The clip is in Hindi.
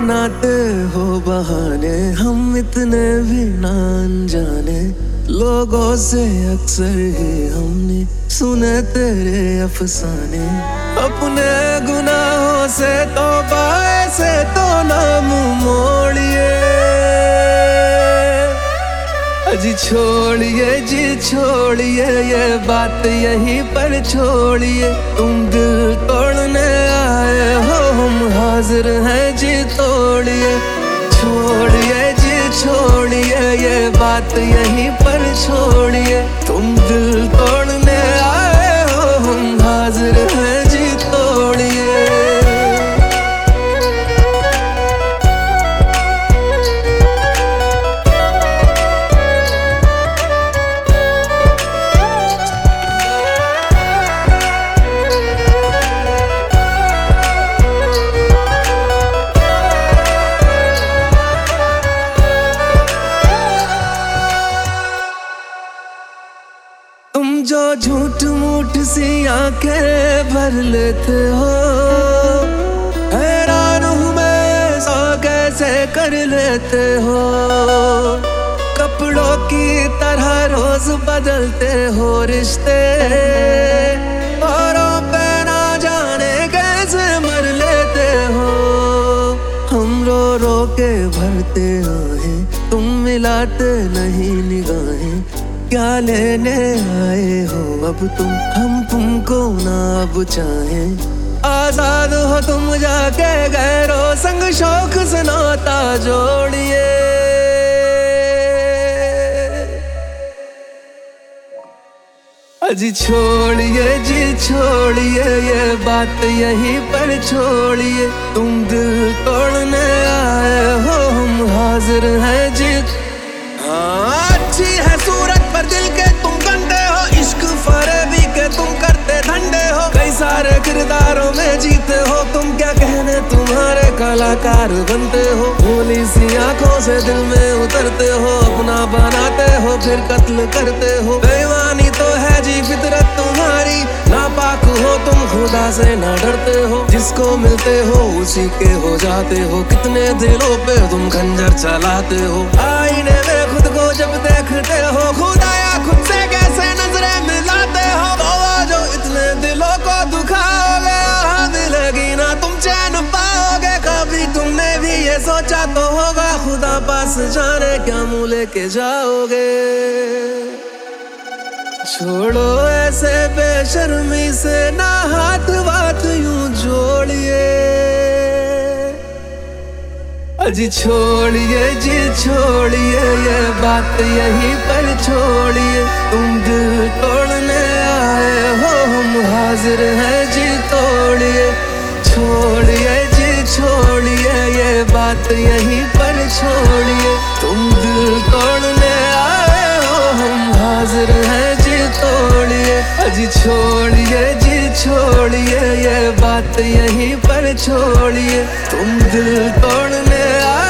बनाते हो बहाने, हम इतने भी ना अनजाने। लोगों से अक्सर ही हमने सुने तेरे अफसाने। अपने गुनाहों से तौबा से तो नाम मोड़िए। अजी छोड़िए जी छोड़िए, ये बात यहीं पर छोड़िए। तुम दिल तोड़ने आए हो, हम हाजिर हैं जी तोड़िए। छोड़िए जी छोड़िए, ये बात यहीं पर छोड़िए। तुम दिल तोड़ने आए हो, हम हाजिर हैं जी तोड़िए। तुम जो झूठ मूठ सी आंखें भर लेते हो, हैरान हूँ मैं ऐसा कैसे कर लेते हो। कपड़ों की तरह रोज बदलते हो रिश्ते, औरों पे ना जाने कैसे मर लेते हो। हम रो रो के भरते आहें, तुम मिलाते नहीं निगाहें। क्या लेने आए हो अब तुम, हम तुमको ना अब चाहें। आजाद हो तुम जाके गैरों संग शौक से नाता जोड़िए। अजी छोड़िए जी छोड़िए, ये बात यहीं पर छोड़िए। तुम दिल तोड़ने आए हो, हम हाजिर हैं जी। हाँ अच्छी है सूरत पर दिल के तुम गंदे हो, इश्क फरेबी के तुम करते धंधे हो। कई सारे किरदारों में जीते हो तुम, क्या कहने तुम्हारे कलाकार बनते हो। भोली सी आंखों से दिल में उतरते हो, अपना बनाते हो फिर कत्ल करते हो। बेईमानी तो है जी फितरत तुम्हारी, नापाक हो तुम खुदा से ना डरते हो। जिसको मिलते हो उसी के हो जाते हो, कितने दिलों पे तुम खंजर चलाते हो। आईने में खुद को जब देखते हो, खुदाया खुद से कैसे नजरें मिलाते हो। तो जो इतने दिलों को दुखाओगे, यहाँ मिलेगी ना तुम चैन पाओगे। कभी तुमने भी ये सोचा तो होगा, खुदा पास जाने क्या मुँह लेके जाओगे। छोड़ो ऐसे बेशर्मी से ना हाथ बात यूं जोड़िए। अजी छोड़िए जी छोड़िए, ये बात यहीं पर छोड़िए। तुम दिल तोड़ने आए हो, हम हाजिर हैं जी तोड़िए। छोड़िए जी छोड़िए, ये बात यहीं पर छोड़िए। तुम दिल तोड़ने आए हो, हम हाजिर हैं जी तोड़िए। अजी छोड़िए जी छोड़िए, ये बात यहीं पर छोड़िए। तुम दिल तोड़ने